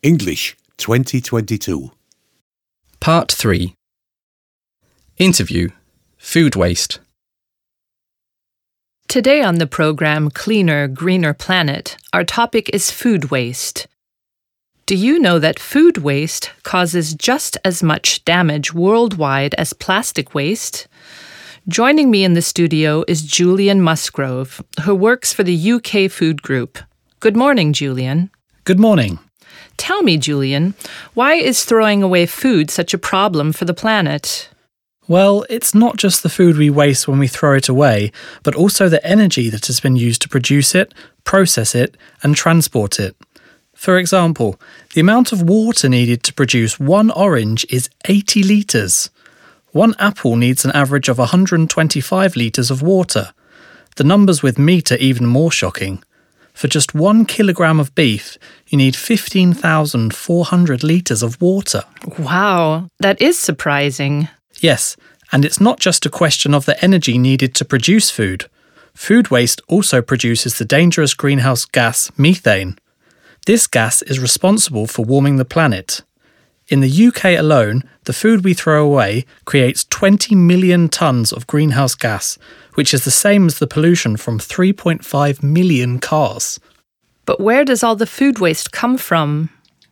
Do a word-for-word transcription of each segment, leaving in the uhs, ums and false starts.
English twenty twenty-two. Part three. Interview. Food waste. Today on the program Cleaner, Greener Planet, our topic is food waste. Do you know that food waste causes just as much damage worldwide as plastic waste? Joining me in the studio is Julian Musgrove, who works for the U K Food Group. Good morning, Julian. Good morning. Tell me, Julian, why is throwing away food such a problem for the planet? Well, it's not just the food we waste when we throw it away, but also the energy that has been used to produce it, process it, and transport it. For example, the amount of water needed to produce one orange is eighty litres. One apple needs an average of one hundred twenty-five litres of water. The numbers with meat are even more shocking. For just one kilogram of beef, you need fifteen thousand four hundred litres of water. Wow, that is surprising. Yes, and it's not just a question of the energy needed to produce food. Food waste also produces the dangerous greenhouse gas methane. This gas is responsible for warming the planet. In the U K alone, the food we throw away creates twenty million tonnes of greenhouse gas, which is the same as the pollution from three point five million cars. But where does all the food waste come from?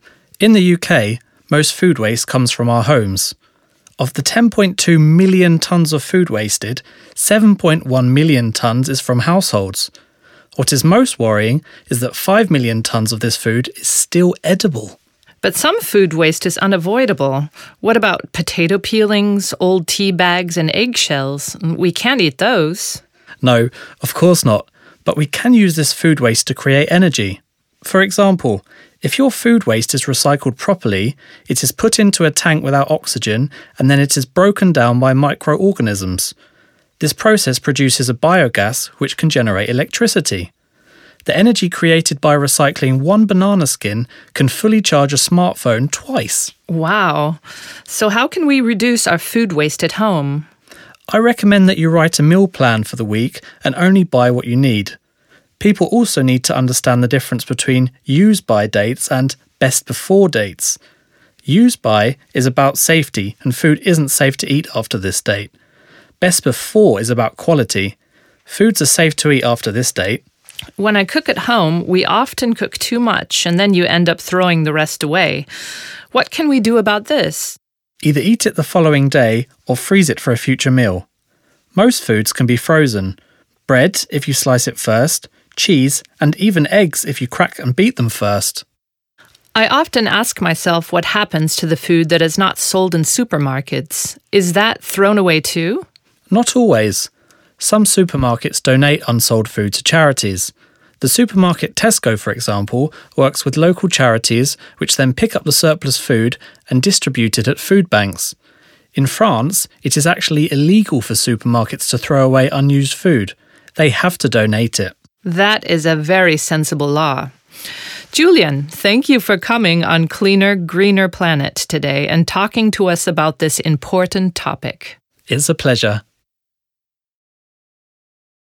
In the U K, most food waste comes from our homes. Of the ten point two million tonnes of food wasted, seven point one million tonnes is from households. What is most worrying is that five million tonnes of this food is still edible. But some food waste is unavoidable. What about potato peelings, old tea bags, and eggshells? We can't eat those. No, of course not. But we can use this food waste to create energy. For example, if your food waste is recycled properly, it is put into a tank without oxygen and then it is broken down by microorganisms. This process produces a biogas which can generate electricity. The energy created by recycling one banana skin can fully charge a smartphone twice. Wow. So how can we reduce our food waste at home? I recommend that you write a meal plan for the week and only buy what you need. People also need to understand the difference between use-by dates and best-before dates. Use-by is about safety, and food isn't safe to eat after this date. Best-before is about quality. Foods are safe to eat after this date. When I cook at home, we often cook too much, and then you end up throwing the rest away. What can we do about this? Either eat it the following day or freeze it for a future meal. Most foods can be frozen. Bread, if you slice it first, cheese, and even eggs if you crack and beat them first. I often ask myself what happens to the food that is not sold in supermarkets. Is that thrown away too? Not always. Some supermarkets donate unsold food to charities. The supermarket Tesco, for example, works with local charities which then pick up the surplus food and distribute it at food banks. In France, it is actually illegal for supermarkets to throw away unused food. They have to donate it. That is a very sensible law. Julian, thank you for coming on Cleaner, Greener Planet today and talking to us about this important topic. It's a pleasure.